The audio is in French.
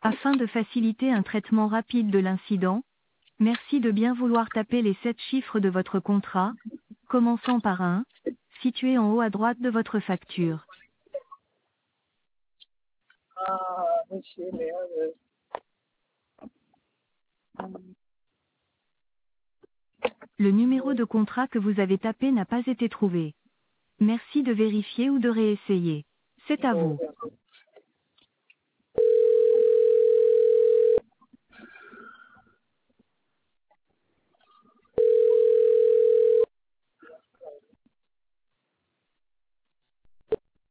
Afin de faciliter un traitement rapide de l'incident, merci de bien vouloir taper les 7 chiffres de votre contrat, commençant par un, situé en haut à droite de votre facture. monsieur, merde. Le numéro de contrat que vous avez tapé n'a pas été trouvé. Merci de vérifier ou de réessayer. C'est à vous.